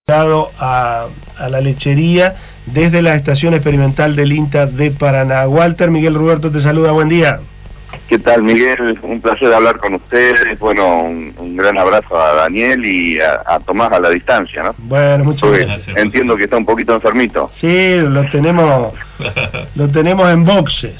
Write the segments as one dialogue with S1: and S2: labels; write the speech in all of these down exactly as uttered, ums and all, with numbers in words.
S1: A, a la lechería desde la estación experimental del INTA de Paraná. Walter, Miguel Ruberto te saluda, buen día.
S2: ¿Qué tal, Miguel? Un placer hablar con ustedes. Bueno, un, un gran abrazo a Daniel y a, a Tomás a la distancia, ¿no?
S1: Bueno, muchas
S2: Porque
S1: gracias.
S2: entiendo que está un poquito enfermito.
S1: Sí, lo tenemos lo tenemos en boxes.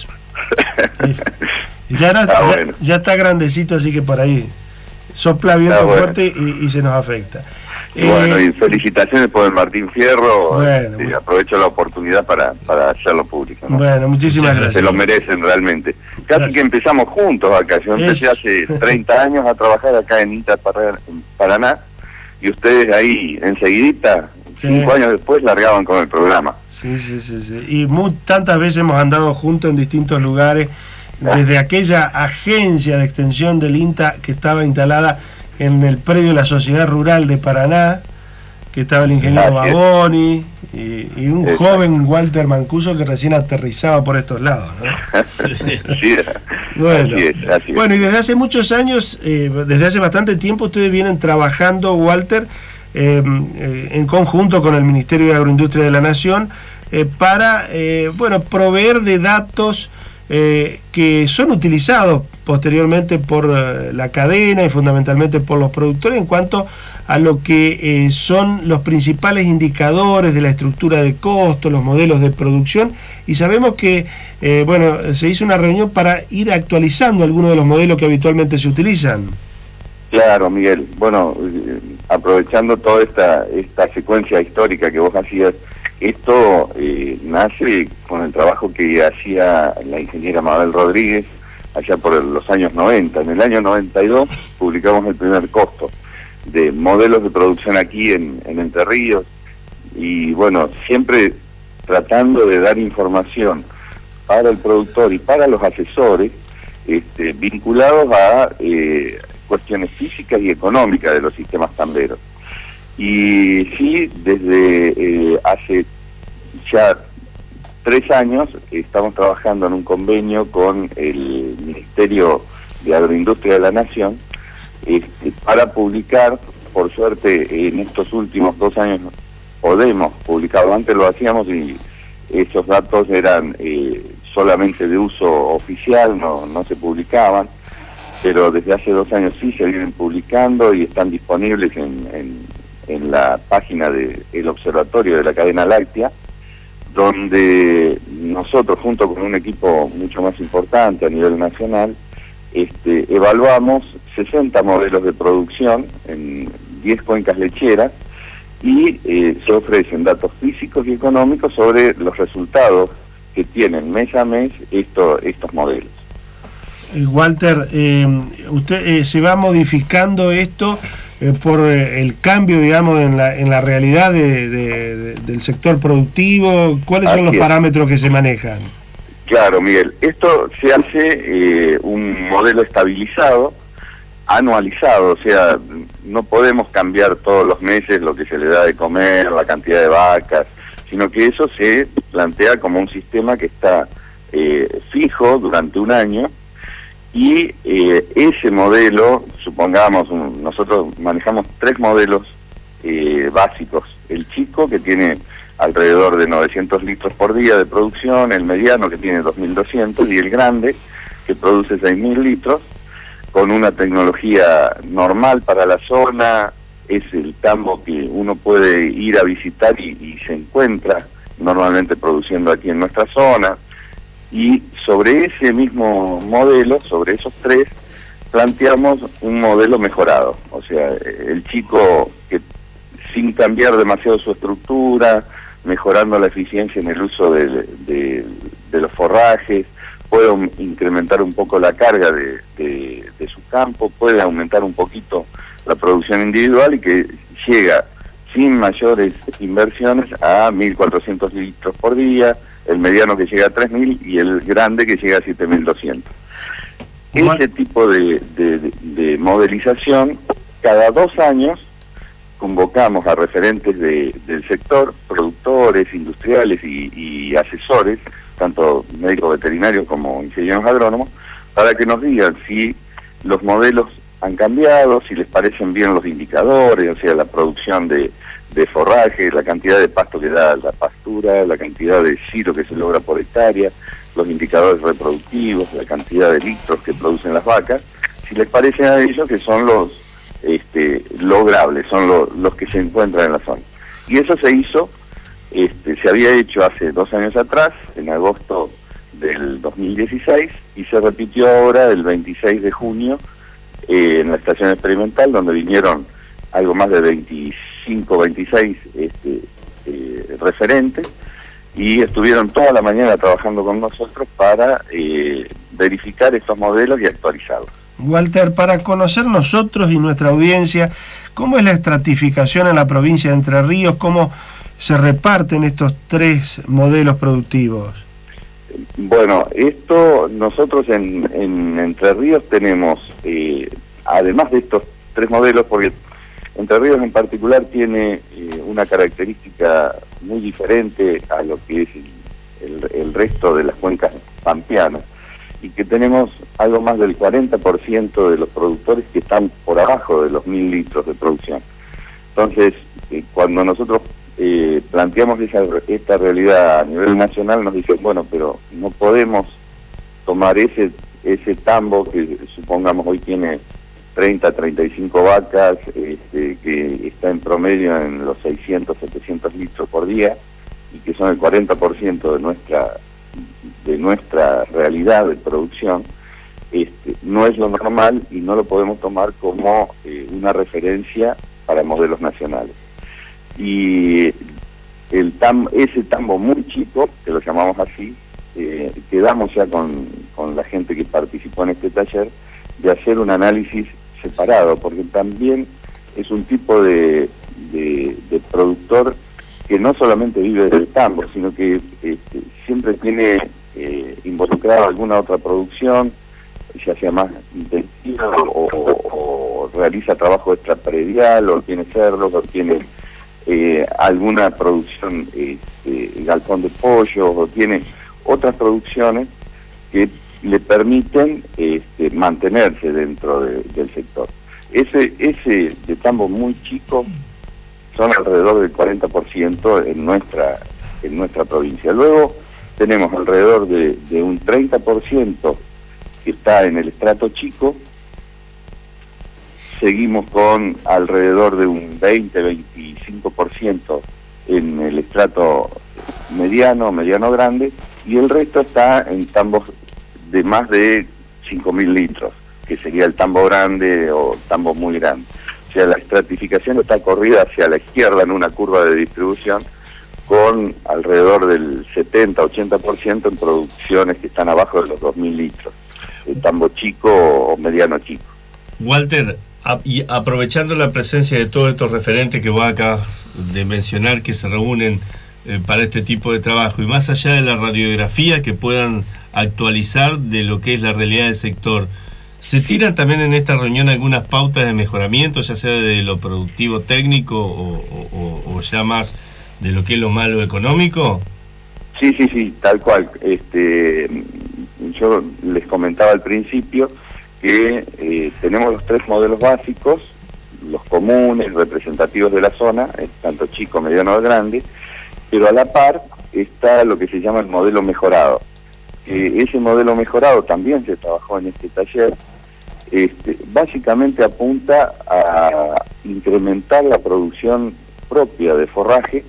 S1: Y ya, era,
S2: ah,
S1: ya,
S2: bueno.
S1: ya está grandecito, así que por ahí sopla viento ah, bueno. fuerte y, y se nos afecta.
S2: Y bueno, y felicitaciones por el Martín Fierro.
S1: Bueno,
S2: y aprovecho la oportunidad para, para hacerlo público, ¿no?
S1: Bueno, muchísimas gracias.
S2: Se lo merecen realmente. Casi gracias. Que empezamos juntos acá. Yo empecé es... hace treinta años a trabajar acá en INTA Paraná, y ustedes ahí enseguidita, sí. cinco años después, largaban con el programa.
S1: Sí, sí, sí, sí. Y muy, tantas veces hemos andado juntos en distintos lugares, desde aquella agencia de extensión del INTA que estaba instalada en el predio de la Sociedad Rural de Paraná, que estaba el ingeniero Baboni y, y un Exacto. joven Walter Mancuso que recién aterrizaba por estos lados, ¿no?
S2: sí,
S1: bueno,
S2: así es, así es.
S1: Bueno, y desde hace muchos años, eh, desde hace bastante tiempo, ustedes vienen trabajando, Walter, eh, eh, en conjunto con el Ministerio de Agroindustria de la Nación, eh, para, eh, bueno, proveer de datos Eh, que son utilizados posteriormente por eh, la cadena y fundamentalmente por los productores en cuanto a lo que eh, son los principales indicadores de la estructura de costos, los modelos de producción, y sabemos que eh, bueno, se hizo una reunión para ir actualizando algunos de los modelos que habitualmente se utilizan.
S2: Claro, Miguel. Bueno, eh, aprovechando toda esta esta secuencia histórica que vos hacías, esto eh, nace con el trabajo que hacía la ingeniera Mabel Rodríguez allá por los años noventa. En el año noventa y dos publicamos el primer costo de modelos de producción aquí en, en Entre Ríos, y bueno, siempre tratando de dar información para el productor y para los asesores este, vinculados a eh, cuestiones físicas y económicas de los sistemas tamberos. Y sí, desde eh, hace ya tres años estamos trabajando en un convenio con el Ministerio de Agroindustria de la Nación este, para publicar, por suerte en estos últimos dos años podemos publicarlo, antes lo hacíamos y esos datos eran eh, solamente de uso oficial, no, no se publicaban, pero desde hace dos años sí se vienen publicando y están disponibles en, en en la página del Observatorio de la Cadena Láctea, donde nosotros, junto con un equipo mucho más importante a nivel nacional, este, evaluamos sesenta modelos de producción en diez cuencas lecheras y eh, se ofrecen datos físicos y económicos sobre los resultados que tienen mes a mes esto, estos modelos.
S1: Walter, eh, usted eh, se va modificando esto eh, por eh, el cambio, digamos, en la en la realidad de, de, de, del sector productivo. ¿Cuáles Así son los es. parámetros que se manejan?
S2: Claro, Miguel, esto se hace eh, un modelo estabilizado, anualizado, o sea, no podemos cambiar todos los meses lo que se le da de comer, la cantidad de vacas, sino que eso se plantea como un sistema que está eh, fijo durante un año. Y eh, ese modelo, supongamos, un, nosotros manejamos tres modelos eh, básicos. El chico, que tiene alrededor de novecientos litros por día de producción, el mediano, que tiene dos mil doscientos, y el grande, que produce seis mil litros, con una tecnología normal para la zona. Es el tambo que uno puede ir a visitar y, y se encuentra normalmente produciendo aquí en nuestra zona. Y sobre ese mismo modelo, sobre esos tres, planteamos un modelo mejorado. O sea, el chico que sin cambiar demasiado su estructura, mejorando la eficiencia en el uso de, de, de los forrajes, puede incrementar un poco la carga de, de, de su campo, puede aumentar un poquito la producción individual y que llega sin mayores inversiones a mil cuatrocientos litros por día, el mediano que llega a tres mil y el grande que llega a siete mil doscientos. Ese tipo de, de, de, de modelización, cada dos años convocamos a referentes de, del sector, productores, industriales y, y asesores, tanto médicos veterinarios como ingenieros agrónomos, para que nos digan si los modelos han cambiado, si les parecen bien los indicadores, o sea, la producción de, de forraje, la cantidad de pasto que da la pastura, la cantidad de silo que se logra por hectárea, los indicadores reproductivos, la cantidad de litros que producen las vacas, si les parecen a ellos que son los este, logrables, son lo, los que se encuentran en la zona. Y eso se hizo, este, se había hecho hace dos años atrás, en agosto del dos mil dieciséis, y se repitió ahora el veintiséis de junio eh, en la estación experimental, donde vinieron algo más de veinticinco, veintiséis este, eh, referentes, y estuvieron toda la mañana trabajando con nosotros para eh, verificar estos modelos y actualizarlos.
S1: Walter, para conocer nosotros y nuestra audiencia, ¿cómo es la estratificación en la provincia de Entre Ríos? ¿Cómo se reparten estos tres modelos productivos?
S2: Bueno, esto nosotros en, en Entre Ríos tenemos, eh, además de estos tres modelos, porque Entre Ríos en particular tiene eh, una característica muy diferente a lo que es el, el, el resto de las cuencas pampeanas, y que tenemos algo más del cuarenta por ciento de los productores que están por abajo de los mil litros de producción. Entonces, eh, cuando nosotros eh, planteamos esa, esta realidad a nivel nacional, nos dicen, bueno, pero no podemos tomar ese ese tambo que supongamos hoy tiene treinta, treinta y cinco vacas, este, que está en promedio en los seiscientos, setecientos litros por día, y que son el cuarenta por ciento de nuestra de nuestra realidad de producción, este, no es lo normal y no lo podemos tomar como eh, una referencia para modelos nacionales. Y el tam, ese tambo muy chico, que lo llamamos así, eh, quedamos ya con, con la gente que participó en este taller de hacer un análisis separado, porque también es un tipo de, de, de productor que no solamente vive del tambo, sino que este, siempre tiene eh, involucrado alguna otra producción, ya sea más intensiva o, o, o realiza trabajo extrapredial, o tiene cerdos, o tiene eh, alguna producción, este, galpón de pollo, o tiene otras producciones que le permiten este, mantenerse dentro de, del sector. Ese, ese de tambo muy chico son alrededor del cuarenta por ciento en nuestra en nuestra provincia. Luego tenemos alrededor de, de un treinta por ciento que está en el estrato chico, seguimos con alrededor de un veinte a veinticinco por ciento en el estrato mediano, mediano grande, y el resto está en tambos de más de cinco mil litros, que sería el tambo grande o tambo muy grande. O sea, la estratificación está corrida hacia la izquierda en una curva de distribución, con alrededor del setenta a ochenta por ciento en producciones que están abajo de los dos mil litros, el tambo chico o mediano chico.
S3: Walter, a, y aprovechando la presencia de todos estos referentes que vos acabas de mencionar, que se reúnen eh, para este tipo de trabajo, y más allá de la radiografía que puedan actualizar de lo que es la realidad del sector, ¿se tiran también en esta reunión algunas pautas de mejoramiento, ya sea de lo productivo técnico o, o, o ya más de lo que es lo malo económico?
S2: Sí, sí, sí, tal cual. Este, yo les comentaba al principio que eh, tenemos los tres modelos básicos, los comunes, representativos de la zona, tanto chico, mediano o grande, pero a la par está lo que se llama el modelo mejorado. Eh, ese modelo mejorado también se trabajó en este taller. Este, básicamente apunta a incrementar la producción propia de forraje,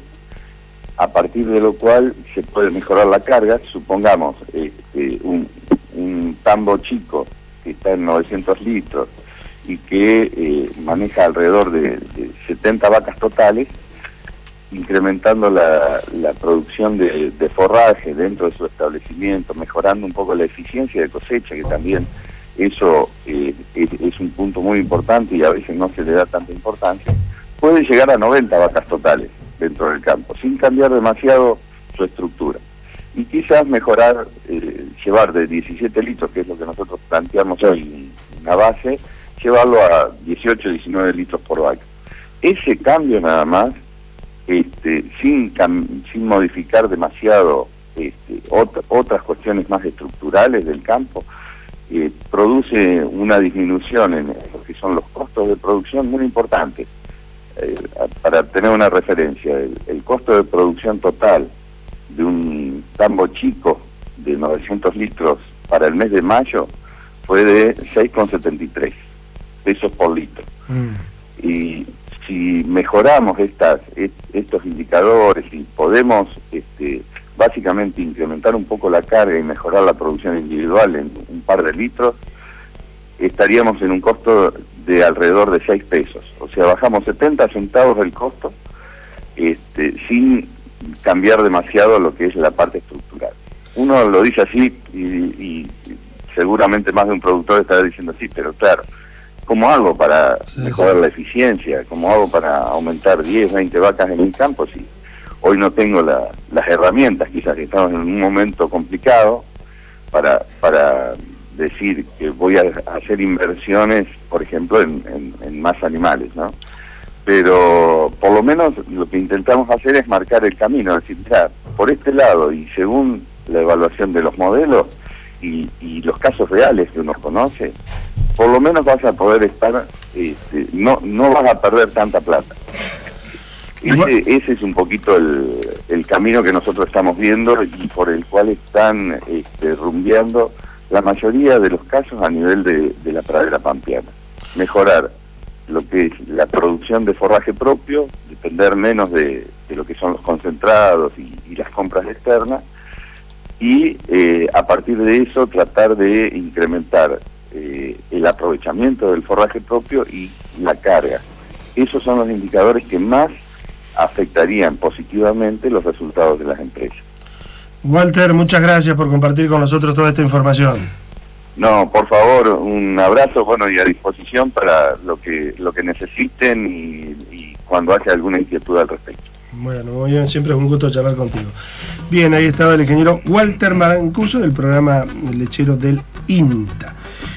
S2: a partir de lo cual se puede mejorar la carga. Supongamos este, un, un tambo chico que está en novecientos litros y que eh, maneja alrededor de, de setenta vacas totales, incrementando la, la producción de, de forraje dentro de su establecimiento, mejorando un poco la eficiencia de cosecha, que también eso eh, es, es un punto muy importante y a veces no se le da tanta importancia, puede llegar a noventa vacas totales dentro del campo, sin cambiar demasiado su estructura. Y quizás mejorar, eh, llevar de diecisiete litros, que es lo que nosotros planteamos hoy en la base, llevarlo a dieciocho, diecinueve litros por vaca. Ese cambio nada más, este, sin, sin modificar demasiado este, ot otras cuestiones más estructurales del campo, eh, produce una disminución en lo que son los costos de producción muy importante. Eh, para tener una referencia, el, el costo de producción total de un tambo chico de novecientos litros para el mes de mayo fue de seis con setenta y tres pesos por litro. Mm. Y si mejoramos estas estos indicadores y podemos este, básicamente incrementar un poco la carga y mejorar la producción individual en un par de litros, estaríamos en un costo de alrededor de seis pesos. O sea, bajamos setenta centavos del costo este, sin cambiar demasiado lo que es la parte estructural. Uno lo dice así y, y seguramente más de un productor estará diciendo sí, pero claro, ¿cómo hago para mejorar la eficiencia? ¿Cómo hago para aumentar diez, veinte vacas en mi campo si hoy no tengo la, las herramientas? Quizás estamos en un momento complicado para para decir que voy a hacer inversiones, por ejemplo, en, en, en más animales, ¿no? Pero por lo menos lo que intentamos hacer es marcar el camino, es decir, ya, por este lado y según la evaluación de los modelos y, y los casos reales que uno conoce, por lo menos vas a poder estar, este, no no vas a perder tanta plata. Ese, ese es un poquito el, el camino que nosotros estamos viendo y por el cual están este, rumbeando la mayoría de los casos a nivel de, de la pradera pampeana. Mejorar lo que es la producción de forraje propio, depender menos de, de lo que son los concentrados y, y las compras externas, y eh, a partir de eso tratar de incrementar eh, el aprovechamiento del forraje propio y la carga. Esos son los indicadores que más afectarían positivamente los resultados de las empresas.
S1: Walter, muchas gracias por compartir con nosotros toda esta información.
S2: No, por favor, un abrazo, bueno, y a disposición para lo que lo que necesiten y, y cuando haya alguna inquietud al respecto.
S1: Bueno, muy bien, siempre es un gusto charlar contigo. Bien, ahí estaba el ingeniero Walter Mancuso del programa lechero del INTA.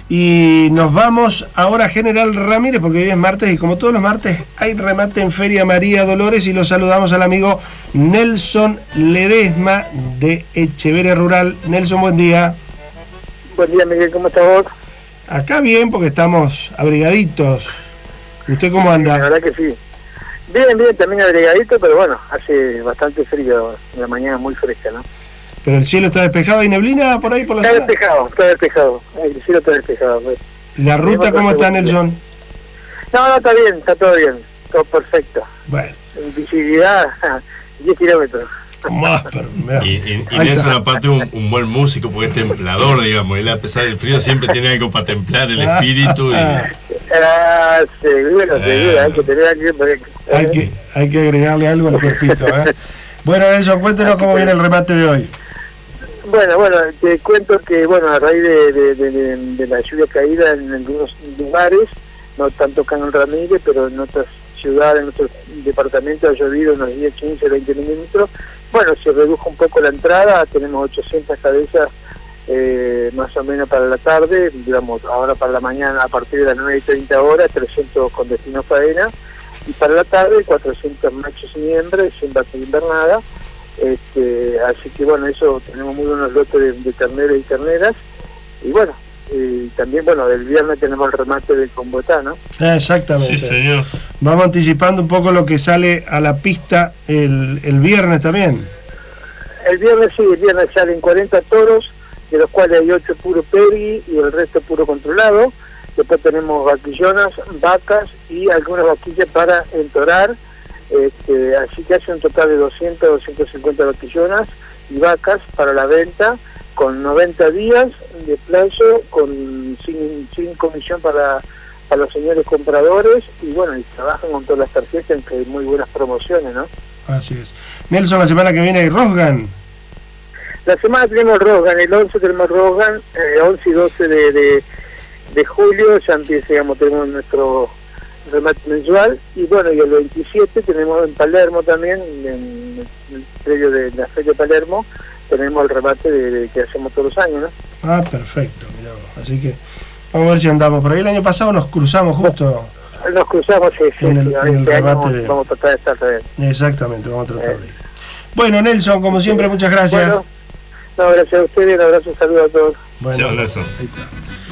S1: Y nos vamos ahora a General Ramírez, porque hoy es martes y como todos los martes hay remate en Feria María Dolores y lo saludamos al amigo Nelson Ledesma de Echeverria Rural. Nelson, buen día.
S4: Buen día, Miguel, ¿cómo estás vos?
S1: Acá bien, porque estamos abrigaditos. ¿Usted cómo anda?
S4: La verdad que sí. Bien, bien, también abrigadito, pero bueno, hace bastante frío, en la mañana muy fresca, ¿no?
S1: Pero el cielo está despejado, ¿hay neblina por ahí por la
S4: Está
S1: ciudad?
S4: despejado, está despejado, el cielo está despejado. Pues.
S1: ¿La ruta cómo está, Nelson?
S4: No, no, está bien, está todo bien, todo perfecto.
S1: Bueno.
S4: Visibilidad, diez kilómetros.
S1: Más, pero,
S3: y, y, y Nelson aparte un, un buen músico porque es templador, digamos, él a pesar del frío siempre tiene algo para templar el espíritu y...
S4: Ah, seguro, ah. seguro, hay que tener algo que...
S1: Hay que, hay que agregarle algo al cuerpito, ¿eh? Bueno, Nelson, cuéntenos cómo viene el remate de hoy.
S4: Bueno, bueno, te cuento que, bueno, a raíz de, de, de, de, de la lluvia caída en algunos lugares, no tanto acá en Ramírez, pero en otras ciudades, en otros departamentos ha llovido unos diez, quince, veinte milímetros. Bueno, se redujo un poco la entrada, tenemos ochocientas cabezas eh, más o menos para la tarde, digamos, ahora para la mañana a partir de las nueve y treinta horas, trescientos con destino faena, y para la tarde cuatrocientos machos y hembras, sin vaca invernada. Este, así que bueno, eso, tenemos muy buenos lotes de, de terneros y terneras, y bueno, y también, bueno, el viernes tenemos el remate del Combotá, ¿no?
S1: Exactamente.
S3: Sí, señor.
S1: Vamos anticipando un poco lo que sale a la pista el, el viernes también.
S4: El viernes sí, el viernes salen cuarenta toros, de los cuales hay ocho puro peri y el resto puro controlado. Después tenemos vaquillonas, vacas y algunas vaquillas para entorar. Este, así que hace un total de doscientas, doscientas cincuenta vaquillonas y vacas para la venta, con noventa días de plazo, con sin, sin comisión para, para los señores compradores, y bueno, y trabajan con todas las tarjetas, que hay muy buenas promociones, ¿no?
S1: Así es. Nelson, la semana que viene hay Rosgan.
S4: La semana tenemos Rosgan, el once tenemos Rosgan, eh, once y doce de, de, de julio, ya empieza, digamos, tenemos nuestro remate mensual, y bueno, y el veintisiete tenemos en Palermo también, en el predio de la Feria de Palermo, tenemos el remate de, de que hacemos todos los años, ¿no?
S1: Ah, perfecto, mirá vos. Así que vamos a ver si andamos por ahí. El año pasado nos cruzamos justo.
S4: Nos cruzamos, sí, sí,
S1: en el,
S4: sí,
S1: en el
S4: este año
S1: remate
S4: vamos,
S1: de...
S4: vamos a tratar de estar bien.
S1: Exactamente, vamos a tratar
S4: eh.
S1: de ir. Bueno, Nelson, como siempre, muchas gracias.
S4: Bueno, No, gracias a ustedes, un abrazo, un saludo a todos.
S1: Bueno,
S3: un abrazo.
S1: Ahí está.